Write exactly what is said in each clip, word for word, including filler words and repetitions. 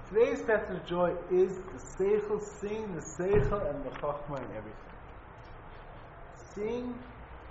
Today's path of joy is the seichel, seeing the seichel and the chachma and everything. Seeing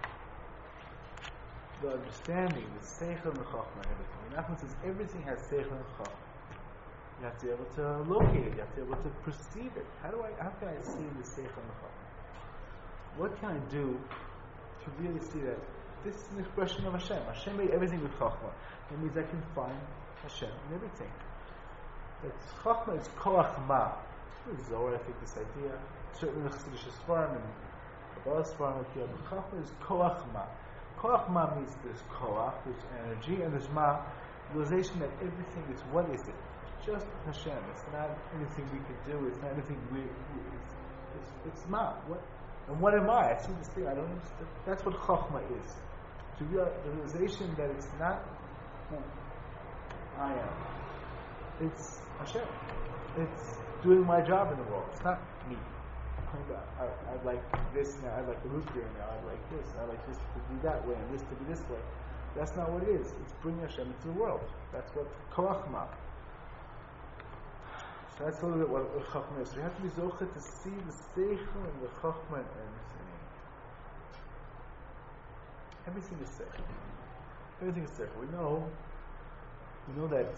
the understanding, the seichel and the chachma and everything. And Nachman says everything has seichel and chachma. You have to be able to locate it. You have to be able to perceive it. How do I? How can I see the seichel and the chachma? What can I do to really see that this is an expression of Hashem? Hashem made everything with chachma. That means I can find Hashem in everything. That chachma is koach ma. The Zohar, I think, this idea. Certainly the Chassidish Sfarim and Kabbalah Sfarim here. But chachma is koach ma. Koach ma means there's koach, there's energy, and there's ma, realization that everything is, what is it? It's just Hashem. It's not anything we could do. It's not anything we. we it's, it's, it's ma. What? And what am I? I see this thing. I don't understand. That's what chachma is. To realize the realization that it's not who I am. It's Hashem. It's doing my job in the world. It's not me. I, I'd like this now. I'd like the root beer now. I'd like this. I'd like this to be that way and this to be this way. That's not what it is. It's bringing Hashem into the world. That's what koachma. So that's a little bit what, what chachma is. So you have to be zocheh to see the seichel and the chachma and everything. Everything is seichel. Everything is seichel. We know, we know that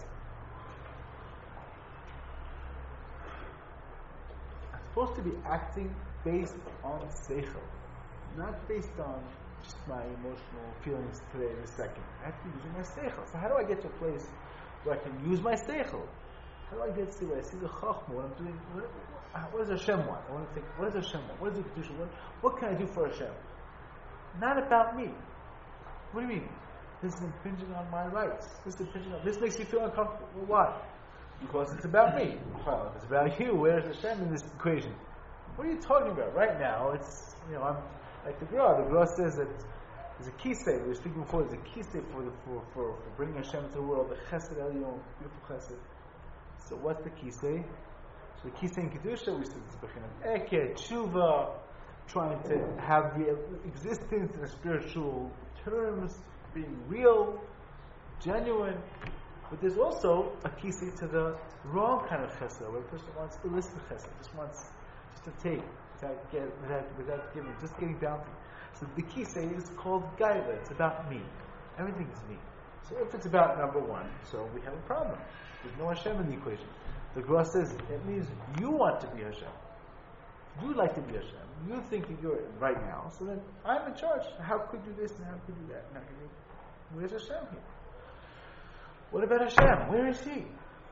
I'm supposed to be acting based on seichel, not based on just my emotional feelings today in a second. I have to be using my seichel. So how do I get to a place where I can use my seichel? How do I get to where I see the chachma? What I'm doing? What, what does Hashem want? I want to think. What does Hashem want? What is the kedusha? What, what can I do for Hashem? Not about me. What do you mean? This is impinging on my rights. This is impinging on. This makes me feel uncomfortable. Why? Because it's about me. Well, if it's about you, where's Hashem in this equation? What are you talking about? Right now, it's, you know, I'm like the Gra. The Gra says that there's a kisei. We were speaking before. There's a kisei for the for, for for bringing Hashem into the world. The Chesed Elyon, beautiful Chesed. So what's the kisei? So the kisei in kedusha, we said it's bechinat eket, tshuva, trying to have the existence in the spiritual terms, being real, genuine. But there's also a kisei to the wrong kind of chesed, where a person wants illicit chesed, just wants just to take, without, get, without, without giving, just getting bounty. So the kisei is called gaiva. It's about me. Everything is me. So if it's about number one, so we have a problem. There's no Hashem in the equation. The Gra says it means you want to be Hashem. You like to be Hashem. You think that you're right now. So then I'm in charge. How could you do this and how could you do that? Now, where's Hashem here? What about Hashem? Where is He?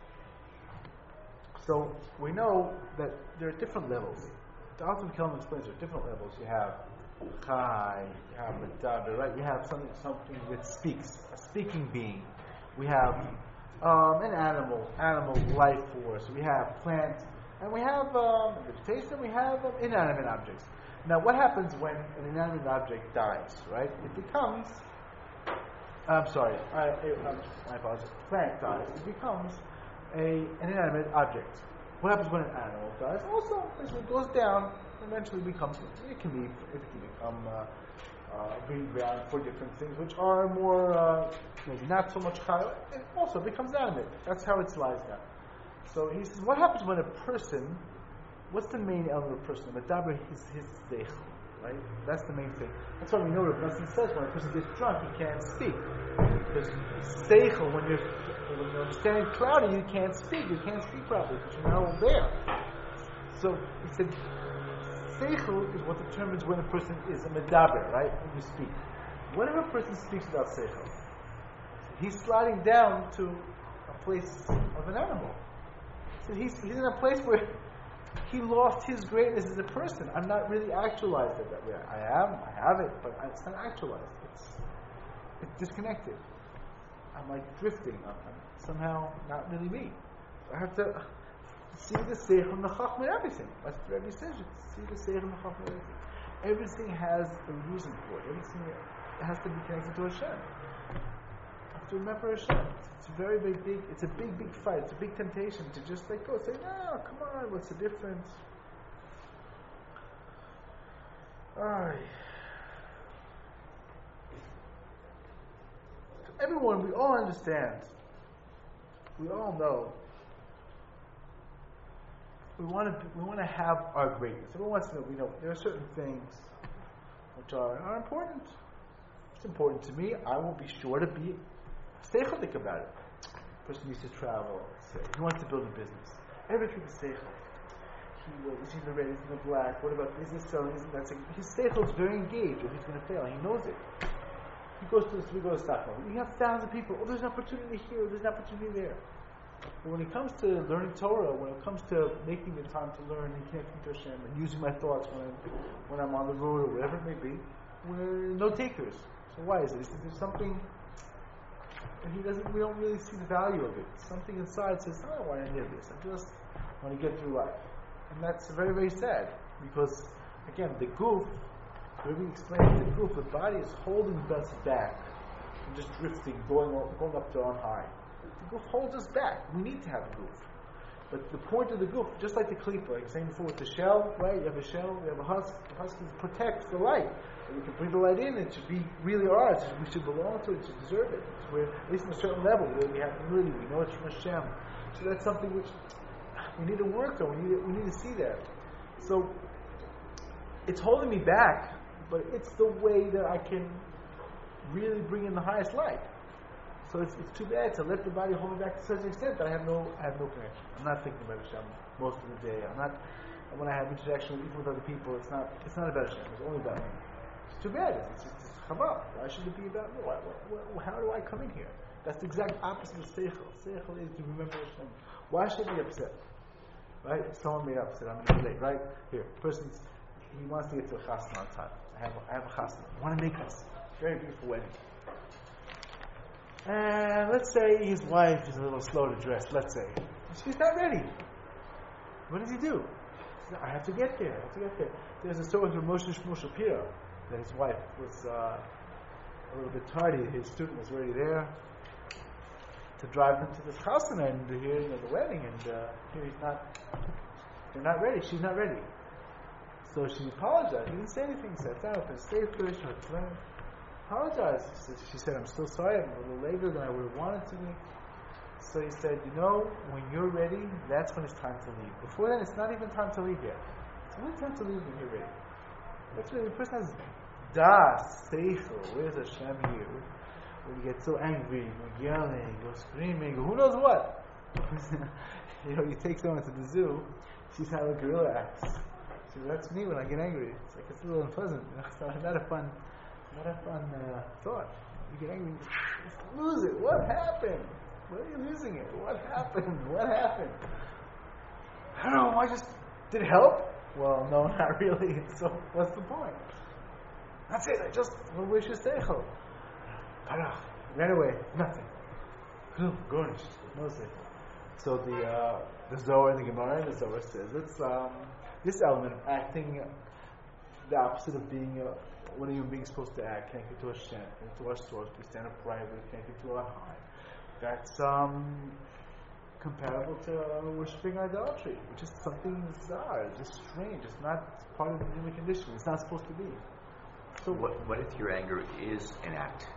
So we know that there are different levels. The Alter Kelm explains there are different levels. You have Chai, you have Medaber, right? You have something, something that speaks, a speaking being. We have um, an animal, animal life force. We have plant, and we have um, vegetation. We have um, inanimate objects. Now, what happens when an inanimate object dies? Right? It becomes. I'm sorry. I, I, I apologize. Plant dies. It becomes a an inanimate object. What happens when an animal dies? Also, as it goes down, eventually becomes. It can be. It can become. Uh, Uh, being ground for different things which are more uh, maybe not so much chai. It also becomes animate. That's how it lies down. So he says, what happens when a person? What's the main element of a person? Medaber is his seichel, right? That's the main thing. That's why we know Rav Nosson says when a person gets drunk, he can't speak. Because seichel, when you're when you're understanding cloudy, you can't speak. You can't speak properly because you're not there. So he said. Seichel is what determines when a person is a medaber, right? When you speak. Whenever a person speaks about seichel, he's sliding down to a place of an animal. So he's, he's in a place where he lost his greatness as a person. I'm not really actualized it that way. I am, I have it, but it's not actualized. It's, it's disconnected. I'm like drifting. I'm, I'm somehow not really me. I have to see the seichel and the chachma and everything. That's what Rebbe says. You see the seichel and the chachma and everything. Everything has a reason for it. Everything has to be connected to Hashem. You have to remember Hashem. It's a very, very big, it's a big, big fight. It's a big temptation to just let go. Say, no, come on, what's the difference? Alright. So everyone, we all understand. We all know we want to we want to have our greatness. Everyone wants to know. We know there are certain things which are, are important. It's important to me. I will be sure to be seichelic about it. Person needs to travel. Say, he wants to build a business. Everything is seichel. He will. Is he in the red? Is he in the black? What about business selling? Isn't that saying? His seichel is very engaged, or he's going to fail. He knows it. He goes to we go to Stockholm. We have thousands of people. Oh, there's an opportunity here. There's an opportunity there. But when it comes to learning Torah, when it comes to making the time to learn and connecting to Hashem and using my thoughts when I'm when I'm on the road or whatever it may be, we're no takers. So why is it? Is there's something, and he doesn't. We don't really see the value of it. Something inside says, "I don't want any of this. I just want to get through life," and that's very, very sad because, again, the goof. Maybe explain the goof. The body is holding us back and just drifting, going going up to on high. The goof holds us back. We need to have a goof. But the point of the goof, just like the klipa, like I was saying before with the shell, right? You have a shell, you have a husk. The husk protects the light. And we can bring the light in, it should be really ours. We should belong to it, we should deserve it. It's where, at least on a certain level, where we have humility, we know it's from Hashem. So that's something which we need to work on. We need to, we need to see that. So it's holding me back, but it's the way that I can really bring in the highest light. So it's, it's too bad to let the body hold me back to such an extent that I have no I have no connection. I'm not thinking about Hashem most of the day. I'm not. When I have interaction with, even with other people, it's not it's not about Hashem. It's only about me. It's too bad. It's just it's chava. Why should it be about me? Why, why, why, how do I come in here? That's the exact opposite of seichel. Seichel is to remember Hashem. Why should I be upset? Right? Someone made upset. I'm going to relate. Right here, person's he wants to get to a chasna on time. I have a, I have a chasna. I want to make this very beautiful wedding. And let's say his wife is a little slow to dress. Let's say she's not ready. What does he do? He says, I have to get there. I have to get there. There's a story from Moshe Shmuel Shapiro that his wife was uh, a little bit tardy. His student was already there to drive them to this chasana and to hear you know, the wedding. And uh, here he's not. They're not ready. She's not ready. So she apologized. He didn't say anything. He said, "I'm stay first." Apologized. She said, she said, "I'm still sorry. I'm a little later than I would have wanted to be." So he said, "You know, when you're ready, that's when it's time to leave. Before then, it's not even time to leave yet. It's only time to leave when you're ready." That's really the person has das seichel. Where's Hashem here? When you get so angry, you're yelling, you're screaming, who knows what? You know, you take someone to the zoo. She's how a gorilla acts. So that's me when I get angry. It's like it's a little unpleasant. You know? It's not a fun, not a fun uh, thought. You get angry, just lose it. What happened? Why are you losing it? What happened? What happened? I don't know. I just did it help? Well, no, not really. So what's the point? That's it. I just well, wish you seichel. Parach ran away. Nothing. Garnished. No seichel. So the uh, the Zohar and the Gemara and the Zohar says it's um, this element of acting the opposite of being uh, what a human being supposed to act, connected to Hashem, connected to our source, we stand uprightly, connected to our high. That's um, comparable to uh, worshipping idolatry, which is something bizarre, just strange. It's not part of the human condition. It's not supposed to be. So what, what if your anger is an act?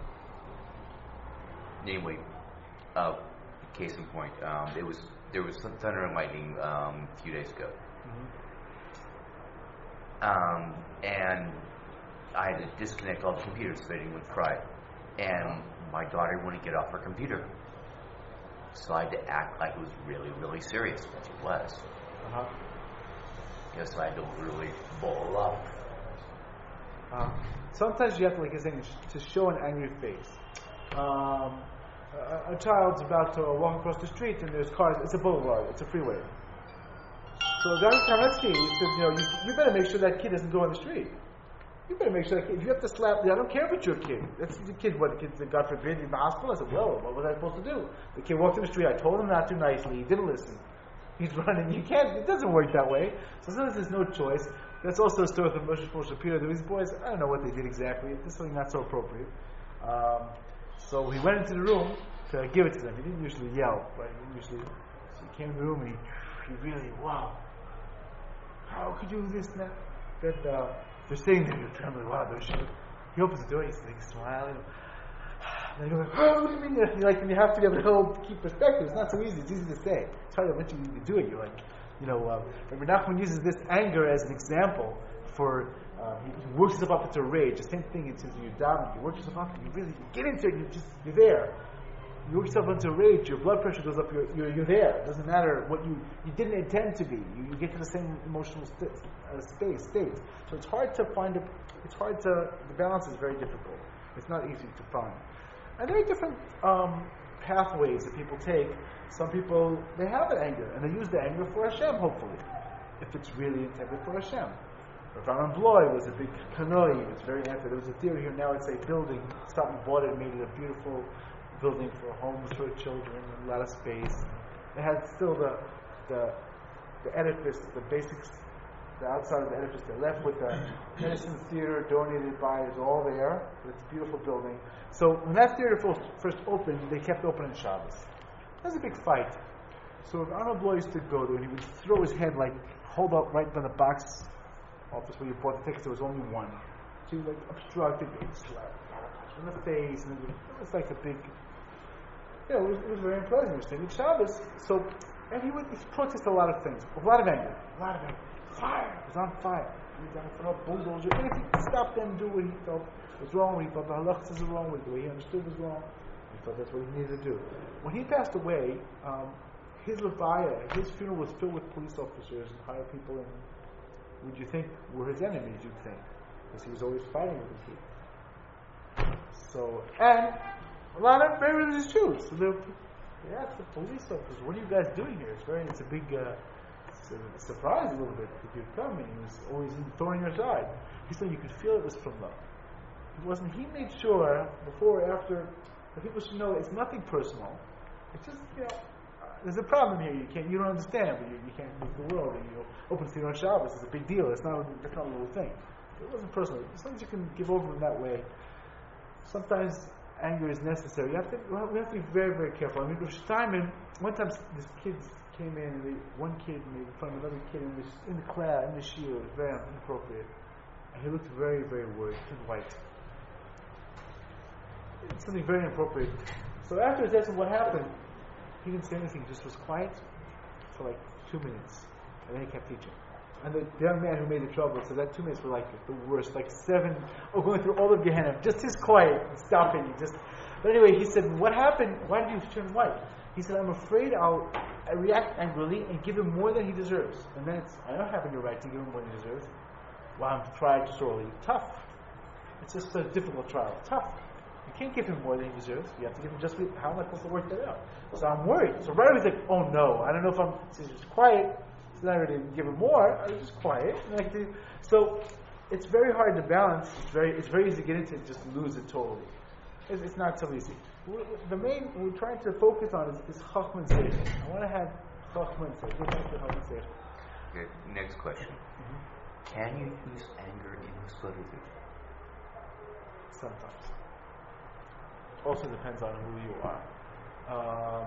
Namely, uh, case in point, um, it was there was some thunder and lightning um, a few days ago, mm-hmm. um, and I had to disconnect all the computers so they didn't cry, and my daughter wouldn't get off her computer, so I had to act like it was really, really serious, which it was. Uh-huh. Yes, so I had to really ball up. Uh, sometimes you have to, like you're saying, to show an angry face. Um, a, a child's about to walk across the street and there's cars. It's a boulevard. It's a freeway. So Rabbi Kamenetsky said, you know, you, you better make sure that kid doesn't go on the street. You better make sure that kid, if you have to slap, I don't care if it's your kid. That's the kid, what, the kid, God forbid, in the hospital. I said, well, what was I supposed to do? The kid walked in the street. I told him not to nicely. He didn't listen. He's running. You can't, it doesn't work that way. So sometimes there's no choice. That's also a story from Moshe Shmuel Shapiro. These boys, I don't know what they did exactly. This is something not so appropriate. Um, so he went into the room to give it to them. He didn't usually yell, right? He didn't usually. So he came in the room and he, he really, wow. How could you do this and that? That uh, they're sitting there, you're trembling. Wow, they're shaking. He opens the door. He's like smiling. And they go like, oh, what do you mean? You're like, and you have to be able to hold, keep perspective. It's not so easy. It's easy to say. It's hard to let you do it. You're like, You know, uh, Rabbi Nachman uses this anger as an example for, uh, he, he works himself up into rage. The same thing it says in your davening. You work yourself up and you really you get into it, you just, you're there. You work yourself into rage, your blood pressure goes up, you're, you're, you're there. It doesn't matter what you, you didn't intend to be. You, you get to the same emotional st- uh, space, state. So it's hard to find, a, it's hard to, the balance is very difficult. It's not easy to find. And there are different um, pathways that people take. Some people, they have an anger, and they use the anger for Hashem, hopefully, if it's really intended for Hashem. Rav Bloy was a big kanoi, it's very anti. There was a theory here, now it's a building, something bought it and made it a beautiful building for homes for children, and a lot of space. It had still the the, the edifice, the basics, the outside of the edifice. They left with the Medicine Theater donated by is all there. It's a beautiful building. So when that theater first opened, they kept open on Shabbos. That was a big fight. So if Arnold Bloy used to go there, and he would throw his head like hold up right by the box office where you bought the tickets. There was only one. So he would like obstruct it, in the face, and it was like a big. Yeah, it was, it was very unpleasant. He was sitting Shabbos. So, and he would he protest a lot of things, a lot of anger, a lot of anger. Fire! He was on fire. He was on for a bulldozer. And if he stopped them, do what he felt was wrong, what he thought the halachas was wrong, what he understood was wrong, he thought that's what he needed to do. When he passed away, um, his levaya, his funeral was filled with police officers and higher people, and would you think were his enemies? You'd think, because he was always fighting with his people. So, and a lot of very religious Jews. So they asked the police officers, "What are you guys doing here?" It's very, it's a big uh, it's a surprise a little bit if you'd come, and he was always thorn in your side. He said you could feel it was from love. It wasn't. He made sure before or after that people should know it's nothing personal. It's just, you know, uh, there's a problem here. You can't, you don't understand, but you, you can't move the world. And you know, open theater on Shabbos is a big deal. It's not, it's not a little thing. It wasn't personal. As long as you can give over in that way. Sometimes anger is necessary. You have to, we have to be very, very careful. I mean, Rosh Hashanah, one time these kids came in, and they, one kid made fun of another kid in the, in the class, in the shiur. It was very inappropriate. And he looked very, very worried, turned white. It's something very inappropriate. So after he asked him what happened, he didn't say anything, just was quiet for like two minutes. And then he kept teaching. And the, the young man who made the trouble said that two minutes were like the worst, like seven, oh, going through all of Gehenna, just his quiet, stopping. Just. But anyway, he said, what happened? Why did you turn white? He said, I'm afraid I'll I react angrily and give him more than he deserves. And then it's, I don't have any right to give him more than he deserves. Well, I'm tried sorely. Tough. It's just a difficult trial. Tough. You can't give him more than he deserves. You have to give him just how am I supposed to work that out? So I'm worried. So right away he's like, oh no, I don't know if I'm. So he's just quiet. So I already didn't give him more. I was just quiet. So it's very hard to balance. It's very it's very easy to get into it and just lose it totally. It's, it's not so easy. We're, the main we're trying to focus on is, is Chachman Seich. I want to have Chachman Seich. Go back to Chachman Seich. Okay, next question. Mm-hmm. Can you use anger in Husfadut? Sometimes. Also depends on who you are. Um,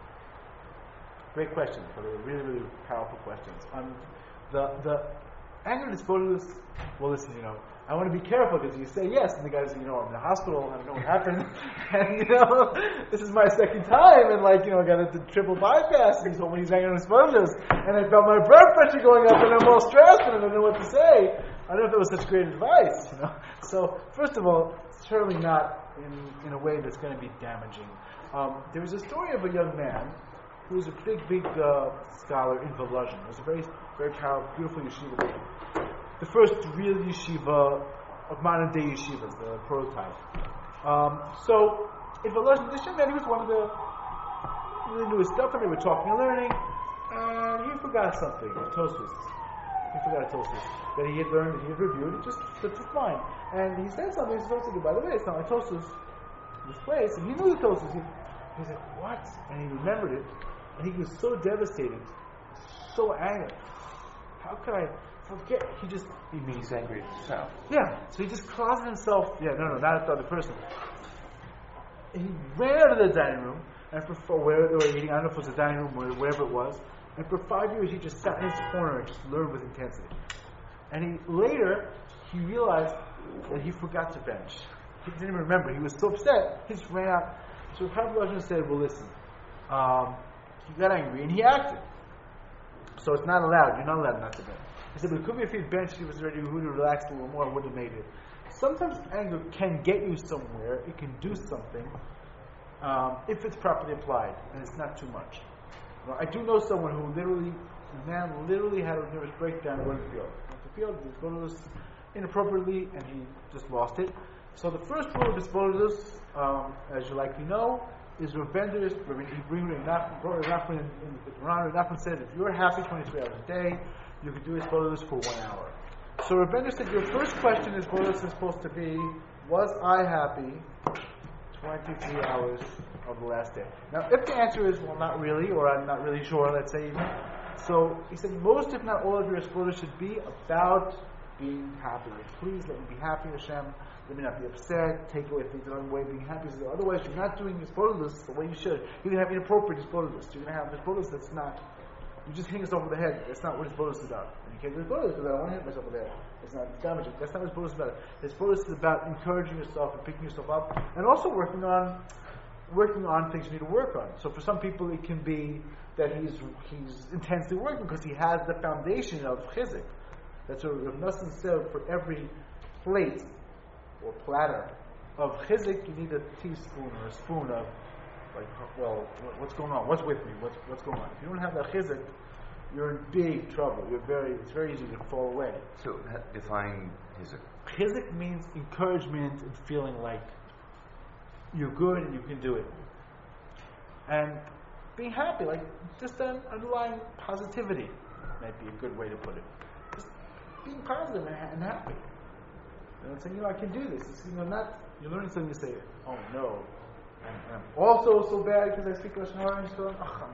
great question. For the really, really powerful questions. Um, the the anger disposals. Well, listen. You know, I want to be careful because you say yes, and the guy says, you know, I'm in the hospital. I don't know what happened, and you know, this is my second time, and like, you know, I got a triple bypass, and he told me he's anger disposals, and I felt my blood pressure going up, and I'm all stressed, and I don't know what to say. I don't know if that was such great advice, you know. So, first of all, certainly not in, in a way that's going to be damaging. Um, there was a story of a young man who was a big, big uh, scholar in Volozhin. It was a very, very powerful, beautiful yeshiva. The first real yeshiva of modern day yeshivas, the prototype. Um, so, in Volozhin, this young man, he was one of the, he really knew his stuff, and they were talking and learning, and he forgot something, Tosfos. He forgot a Tosfos that he had learned, that he had reviewed. It just slipped his mind. And he said something, he's supposed to do, by the way, it's not like Tosfos in this place. And he knew the Tosfos. He, he was like, what? And he remembered it. And he was so devastated, so angry. How could I forget? He just... He means angry at himself. Yeah. So he just closeted himself. Yeah, no, no, not at the other person. And he ran out of the dining room, and for, for where they were eating, I don't know if it was the dining room or wherever it was, and for five years he just sat in his corner and just learned with intensity. And he later, he realized that he forgot to bench. He didn't even remember. He was so upset, he just ran out. So Rabbi Volozhin said, well, listen, um, he got angry and he acted. So it's not allowed. You're not allowed not to bend. He said, but it could be if he had benched, he was ready to relax a little more, would have made it. Sometimes anger can get you somewhere. It can do something um, if it's properly applied and it's not too much. Well, I do know someone who literally, the man literally had a nervous breakdown going to the field. Went to the field, he was going to this inappropriately, and he just lost it. So the first rule of Hisbodedus, um, as you likely know, is Rav Bender's, he brings Rav Nachman in the Quran. Rav Nachman says, if you're happy twenty-three hours a day, you can do Hisbodedus for one hour. So Rav Bender said, your first question is Hisbodedus is supposed to be, was I happy twenty-three hours of the last day? Now, if the answer is, well, not really, or I'm not really sure, let's say even, so he said, most, if not all of your Hisbodedus should be about being happy. Like, please let me be happy, Hashem. Let me not be upset. Take away things that are in the way of being happy. So otherwise, you're not doing Hisbodedus the way you should. You're going to have inappropriate Hisbodedus. You're going to have Hisbodedus that's not. You just hit yourself over the head. That's not what Hisbodedus is about. And you can't do Hisbodedus because I don't want to hit myself over the head. It's not damaging. That's not what Hisbodedus is about. Hisbodedus is about encouraging yourself and picking yourself up, and also working on working on things you need to work on. So for some people, it can be that he's he's intensely working because he has the foundation of chizik. That's what Rav Nosson said. For every plate or platter of chizik, you need a teaspoon or a spoon of, like, well, what's going on? What's with me? What's what's going on? If you don't have that chizik, you're in big trouble. You're very. It's very easy to fall away. So define chizik. Chizik means encouragement and feeling like you're good and you can do it, and being happy, like just an underlying positivity, might be a good way to put it. Just being positive and, and happy. You know, saying, you know, I can do this. It's, you know, not you're learning something to say, oh no, I'm, I'm also so bad because I speak Lashon Hara and so on. Oh,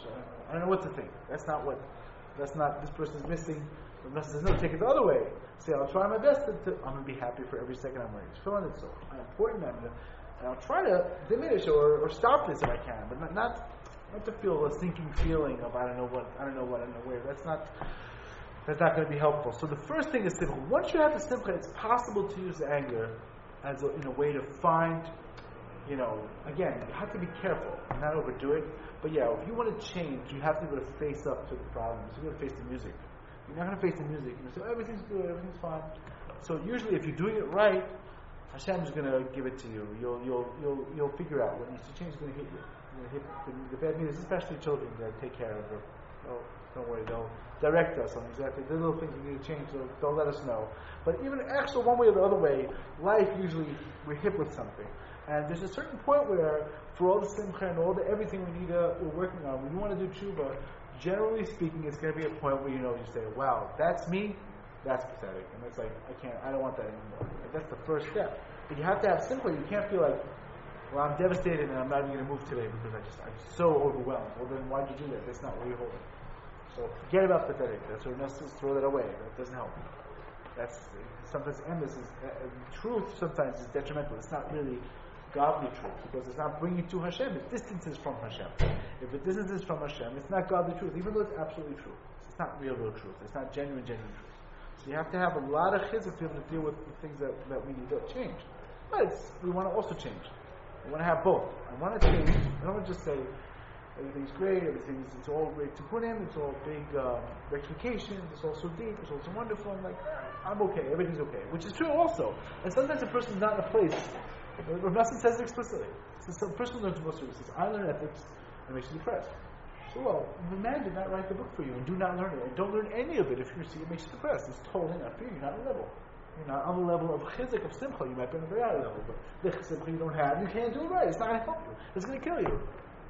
I don't know what to think. That's not what. That's not. This person's missing. The message says no. Take it the other way. Say, I'll try my best to. to I'm going to be happy for every second I'm wearing. It's feeling it so important. I'm going to, and I'll try to diminish or, or stop this if I can, but not, not not to feel a sinking feeling of I don't know what I don't know what I don't know where. That's not. That's not going to be helpful. So the first thing is simcha. Once you have the simcha, it's possible to use anger as a, in a way to find, you know, again, you have to be careful and not overdo it. But yeah, if you want to change, you have to be able to face up to the problems. You have to face the music. You're not going to face the music. You say, oh, everything's good, everything's fine. So usually, if you're doing it right, Hashem is going to give it to you. You'll you'll you'll you'll figure out what needs to change. Is going to hit you. Going to hit the, the bad news, especially children that take care of them. They'll, don't worry, they'll direct us on exactly the little things we need to change. They'll, they'll let us know. But even extra one way or the other way, life usually we're hit with something. And there's a certain point where, for all the simcha and all the everything we need to, we're working on, when you want to do tshuva, generally speaking, it's going to be a point where you know you say, "Wow, that's me. That's pathetic," and it's like, "I can't. I don't want that anymore." Like, that's the first step. But you have to have simcha. You can't feel like, "Well, I'm devastated and I'm not even going to move today because I just I'm so overwhelmed." Well, then why'd you do that? That's not where you're holding. So forget about pathetic. That's what let's just throw that away. That doesn't help. That's sometimes endless. Is, uh, truth sometimes is detrimental. It's not really godly truth because it's not bringing to Hashem. It distances from Hashem. If it distances from Hashem, it's not godly truth, even though it's absolutely true. It's not real, real truth. It's not genuine, genuine truth. So you have to have a lot of chizik to be able to deal with the things that, that we need to change. But it's, we want to also change. We want to have both. I want to change. I don't want to just say everything's great, everything's it's all great to put in, it's all big uh, rectifications, it's all so deep, it's all so wonderful. I'm like, I'm okay, everything's okay, which is true also. And sometimes a person's not in a place. Rav Nosson says it explicitly. So some person learns Musar, he says, I learn ethics, and it makes you depressed. So, well, the man did not write the book for you, and do not learn it, and don't learn any of it if you see it makes you depressed. It's totally not for you, you're not on the level. You're not on the level of chizik, of simcha, you might be on a very high level, but the simcha you don't have, you can't do it right, it's not going to help you, it's going to kill you.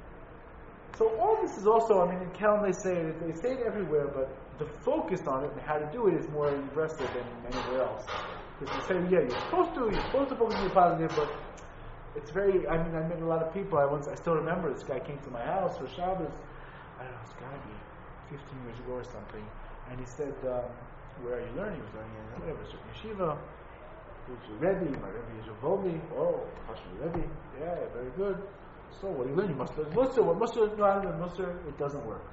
So all this is also, I mean, in Kelm they say it, they say it everywhere, but the focus on it and how to do it is more aggressive than anywhere else. Because they say, yeah, you're supposed to, you're supposed to focus on the positive, but it's very, I mean, I met a lot of people. I once, I still remember this guy came to my house for Shabbos. I don't know, it's got to be fifteen years ago or something. And he said, um, where are you learning? He was learning in whatever, certain yeshiva. Who's your Rebbe? My Rebbe is your Volmi. Oh, Hashem Rebbe. Yeah, very good. So what do you learn? You must learn Musar. What Musar? No, I don't learn Musar. It doesn't work.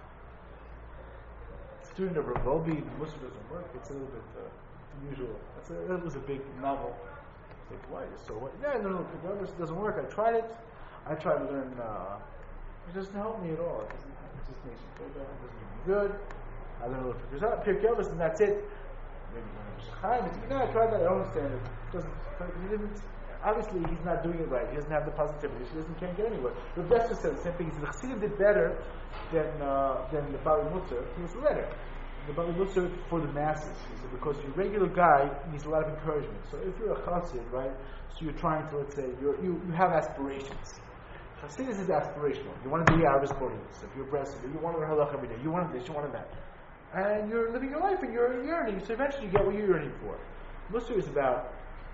Student of Rav Volbi, Musar doesn't work. It's a little bit uh, unusual. That's a, that was a big novel. It's like, why? So what? Yeah, no, no, it doesn't work. I tried it. I tried to learn. Uh, it doesn't help me at all. It, doesn't, it just makes you feel bad. It doesn't make me good. I don't know if it's not Pirkei Avos and that's it. Maybe Chaim, you know, I tried that. I don't understand it. Doesn't he didn't? Obviously, he's not doing it right. He doesn't have the positivity. He doesn't can't get anywhere. Rav Dessler said the same thing. He said the Chassidim did better than uh, than the Bali Musar. He was better. The Bali Musar for the masses. He said because your regular guy needs a lot of encouragement. So if you're a Chassid, right? So you're trying to, let's say, you're, you you have aspirations. Chassidus is aspirational. You want to be Arvis Boreas. If you're a breastfeeder, you want to learn halakha every day. You want this, you want that. And you're living your life and you're yearning. So eventually you get what you're yearning for. Musar is about,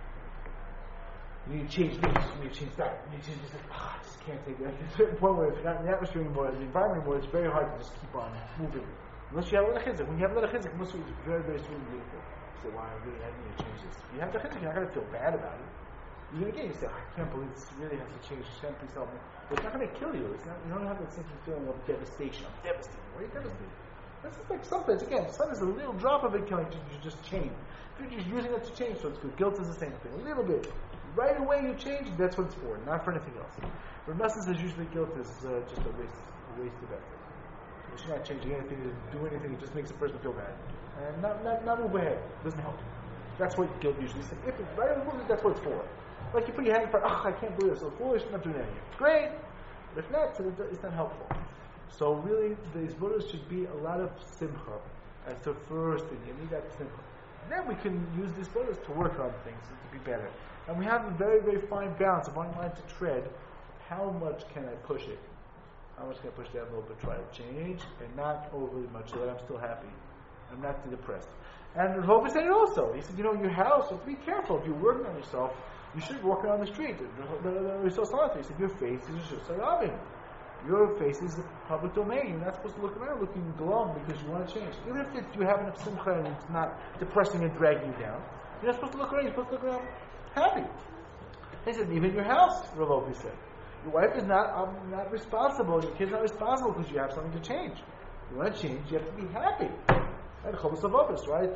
you need to change this, you need to change that, you need to change this. Ah, I just can't take that. There's a certain point where if you're not in the atmosphere anymore, the environment anymore, it's very hard to just keep on moving. Unless you have a lot of chizik. When you have a lot of chizik, Musar is very, very sweet and beautiful. You say, wow, I really I need to change this. You have the chizik, you're not going to feel bad about it. You're going to get it. You say, oh, I can't believe this really has to change. Hashem, please help me. But it's not going to kill you. It's not, you don't have that sinking feeling of devastation. I'm devastated. Why are you devastated? This is like sometimes, again, sometimes a little drop of it can like, you just change. If you're just using it to change, so it's good. Guilt is the same thing. A little bit. Right away you change, that's what it's for, not for anything else. For Message says usually guilt is uh, just a waste, a waste of effort. It's not changing anything, it doesn't do anything, it just makes a person feel bad. And not, not, not move ahead. It doesn't help. That's what guilt usually says. If it's right away, that's what it's for. Like you put your hand in front, oh, I can't believe it's so foolish, I'm not doing anything. Great! But if not, it's not helpful. So really, the Izboros should be a lot of simcha as the first thing. You need that simcha. And then we can use the Izboros to work on things and to be better. And we have a very, very fine balance of one line to tread. How much can I push it? How much can I push that envelope and try to change? And not overly much so that I'm still happy. I'm not too depressed. And Rav said it also. He said, you know, your house, so be careful. If you're working on yourself, you should walk around the street. He said, your face is just a Your face is public domain. You're not supposed to look around looking glum because you want to change. Even if it, you have enough simcha and it's not depressing and dragging you down, you're not supposed to look around. You're supposed to look around happy. He said, even your house, Rav Ovi said. Your wife is not um, not responsible. Your kid's not responsible because you have something to change. You want to change, you have to be happy. Right? Chovos HaVavos, right?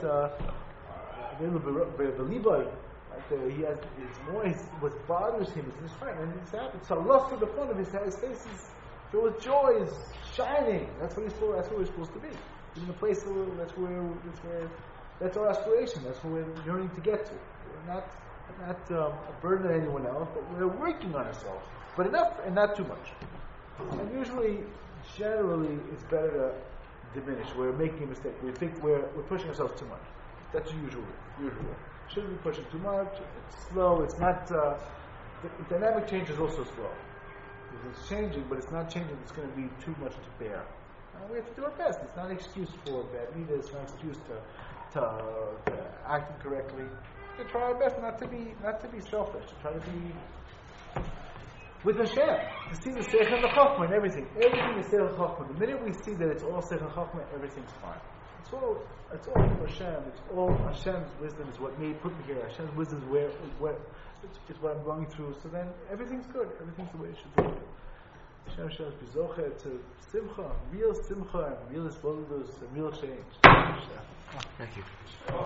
Right, uh, he has, it's more, his, what bothers him is his heart, and he's happy. So lost to the point of his, his face is filled with joy, is shining. That's what he's for. That's where we're supposed to be. In the place where that's where that's where that's our aspiration. That's where we're yearning to get to. We're not not um, a burden on anyone else, but we're working on ourselves. But enough and not too much. And usually, generally, it's better to diminish. We're making a mistake. We think we're we're pushing ourselves too much. That's usual. Usual. Shouldn't be pushing too much. It's slow. It's not. Uh, the, the dynamic change is also slow. It's changing, but it's not changing. It's going to be too much to bear. And we have to do our best. It's not an excuse for bad leaders. It's not an excuse to, to, to act incorrectly. To try our best not to be not to be selfish. To try to be with Hashem. To see the Seichel and the Chochmah and everything. Everything is Seichel and Chochmah. The minute we see that it's all Seichel and Chochmah, everything's fine. It's all, it's all from Hashem. It's all Hashem's wisdom is what made put me here. Hashem's wisdom is where, where it's, it's what I'm going through. So then everything's good. Everything's the way it should be. Hashem Hashem is bizoche to simcha, real simcha, and real isbolidus, and real change. Thank you.